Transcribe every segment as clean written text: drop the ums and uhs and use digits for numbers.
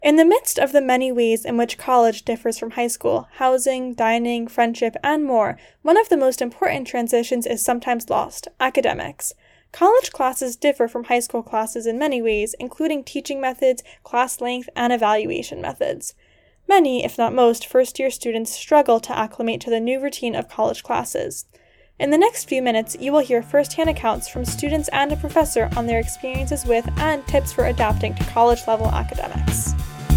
In the midst of the many ways in which college differs from high school, housing, dining, friendship, and more, one of the most important transitions is sometimes lost: academics. College classes differ from high school classes in many ways, including teaching methods, class length, and evaluation methods. Many, if not most, first-year students struggle to acclimate to the new routine of college classes. In the next few minutes, you will hear first-hand accounts from students and a professor on their experiences with and tips for adapting to college-level academics.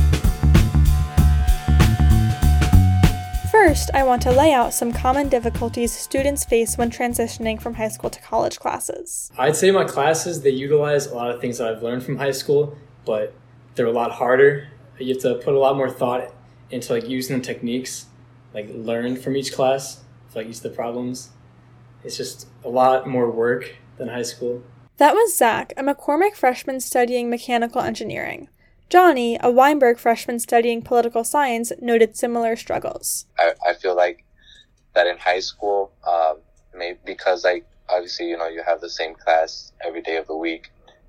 First, I want to lay out some common difficulties students face when transitioning from high school to college classes. I'd say my classes, they utilize a lot of things that I've learned from high school, but they're a lot harder. You have to put a lot more thought into using the techniques, learned from each class, each of the problems. It's just a lot more work than high school. That was Zach, a McCormick freshman studying mechanical engineering. Johnny, a Weinberg freshman studying political science, noted similar struggles. I feel like that in high school, maybe because obviously, you have the same class every day of the week,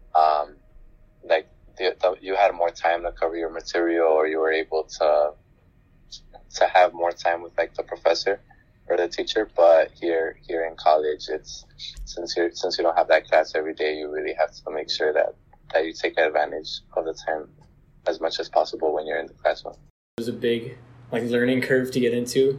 you had more time to cover your material, or you were able to have more time with the professor or the teacher. But here in college, it's since you don't have that class every day, you really have to make sure that you take advantage of the time as much as possible when you're in the classroom. There's a big learning curve to get into.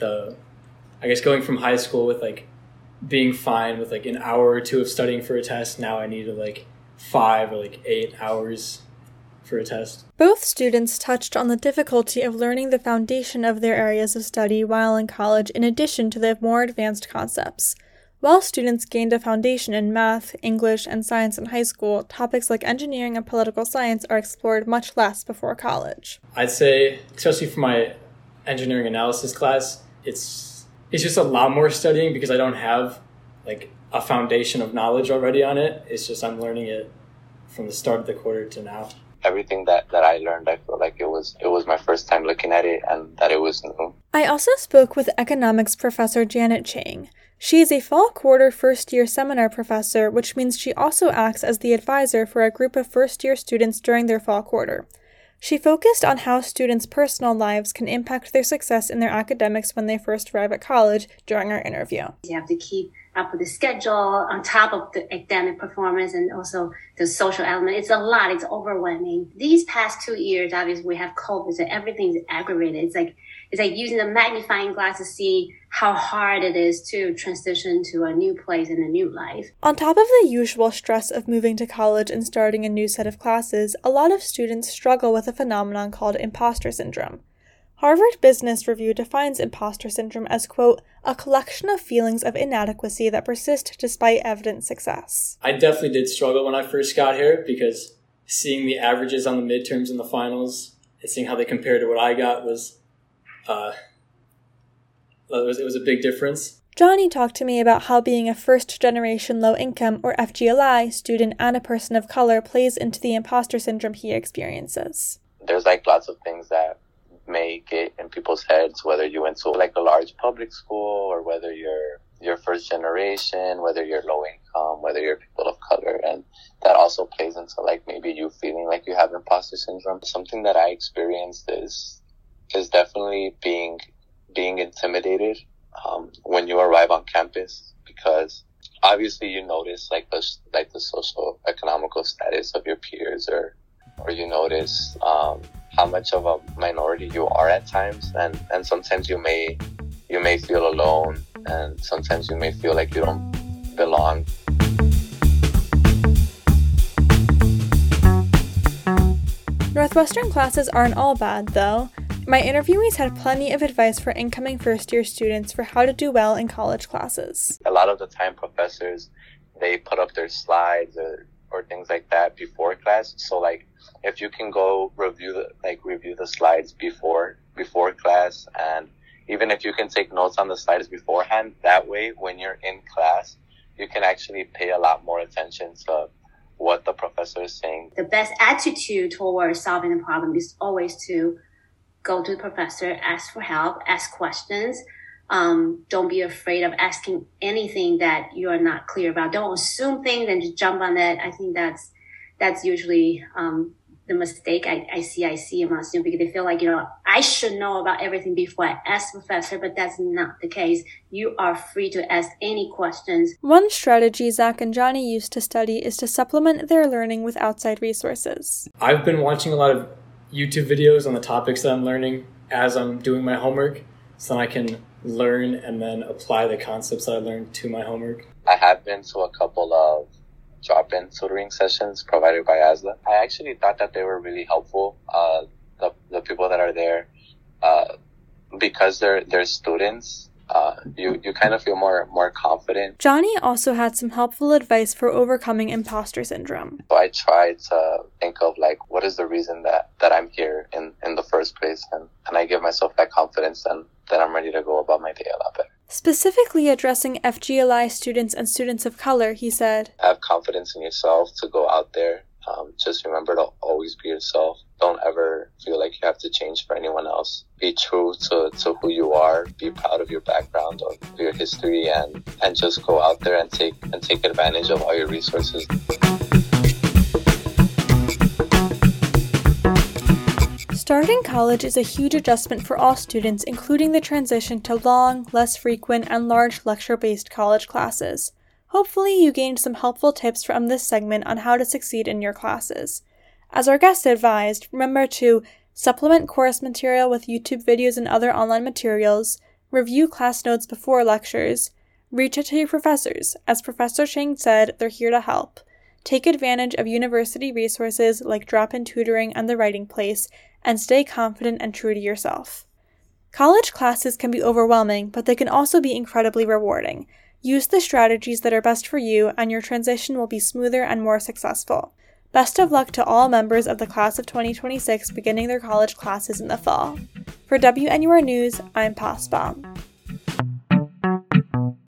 Going from high school with being fine with an hour or two of studying for a test, now I need 5 or 8 hours for a test. Both students touched on the difficulty of learning the foundation of their areas of study while in college, in addition to the more advanced concepts. While students gained a foundation in math, English, and science in high school, topics like engineering and political science are explored much less before college. I'd say, especially for my engineering analysis class, it's just a lot more studying because I don't have a foundation of knowledge already on it. It's just I'm learning it from the start of the quarter to now. Everything that I learned, I feel like it was my first time looking at it and that it was new. I also spoke with economics professor Janet Chang. She is a fall quarter first-year seminar professor, which means she also acts as the advisor for a group of first-year students during their fall quarter. She focused on how students' personal lives can impact their success in their academics when they first arrive at college during our interview. You have to keep up with the schedule on top of the academic performance and also the social element. It's a lot. It's overwhelming. These past 2 years, obviously, we have COVID, so everything's aggravated. It's like using a magnifying glass to see how hard it is to transition to a new place and a new life. On top of the usual stress of moving to college and starting a new set of classes, a lot of students struggle with a phenomenon called imposter syndrome. Harvard Business Review defines imposter syndrome as, quote, a collection of feelings of inadequacy that persist despite evident success. I definitely did struggle when I first got here because seeing the averages on the midterms and the finals and seeing how they compare to what I got was it was a big difference. Johnny talked to me about how being a first-generation low-income, or FGLI, student and a person of color plays into the imposter syndrome he experiences. There's lots of things that may get in people's heads, whether you went to a large public school or whether you're first generation, whether you're low income, whether you're people of color, and that also plays into maybe you feeling like you have imposter syndrome. Something that I experienced is definitely being intimidated when you arrive on campus, because obviously you notice the social economical status of your peers, or you notice how much of a minority you are at times, and sometimes you may feel alone, and sometimes you may feel like you don't belong. Northwestern classes aren't all bad, though. My interviewees had plenty of advice for incoming first-year students for how to do well in college classes. A lot of the time, professors, they put up their slides or things like that before class. So if you can go review the slides before class, and even if you can take notes on the slides beforehand, that way when you're in class, you can actually pay a lot more attention to what the professor is saying. The best attitude towards solving the problem is always to go to the professor, ask for help, ask questions. Don't be afraid of asking anything that you are not clear about. Don't assume things and just jump on it. I think that's usually the mistake I see among students, because they feel like, I should know about everything before I ask the professor, but that's not the case. You are free to ask any questions. One strategy Zach and Johnny used to study is to supplement their learning with outside resources. I've been watching a lot of YouTube videos on the topics that I'm learning as I'm doing my homework, so I can learn and then apply the concepts that I learned to my homework. I have been to a couple of drop-in tutoring sessions provided by ASLA. I actually thought that they were really helpful. The people that are there, because they're students, you kind of feel more confident. Johnny also had some helpful advice for overcoming imposter syndrome. So I tried to think of what is the reason that I'm here in the first place, and I give myself that confidence, and then I'm ready to go about my day a lot better. Specifically addressing FGLI students and students of color, he said, have confidence in yourself to go out there. Just remember to always be yourself. Don't ever feel like you have to change for anyone else. Be true to who you are. Be proud of your background, of your history, and just go out there and take advantage of all your resources. Starting college is a huge adjustment for all students, including the transition to long, less frequent, and large lecture-based college classes. Hopefully, you gained some helpful tips from this segment on how to succeed in your classes. As our guest advised, remember to supplement course material with YouTube videos and other online materials, review class notes before lectures, reach out to your professors. As Professor Chang said, they're here to help. Take advantage of university resources like drop-in tutoring and the writing place, and stay confident and true to yourself. College classes can be overwhelming, but they can also be incredibly rewarding. Use the strategies that are best for you, and your transition will be smoother and more successful. Best of luck to all members of the class of 2026 beginning their college classes in the fall. For WNUR News, I'm Pasbaum.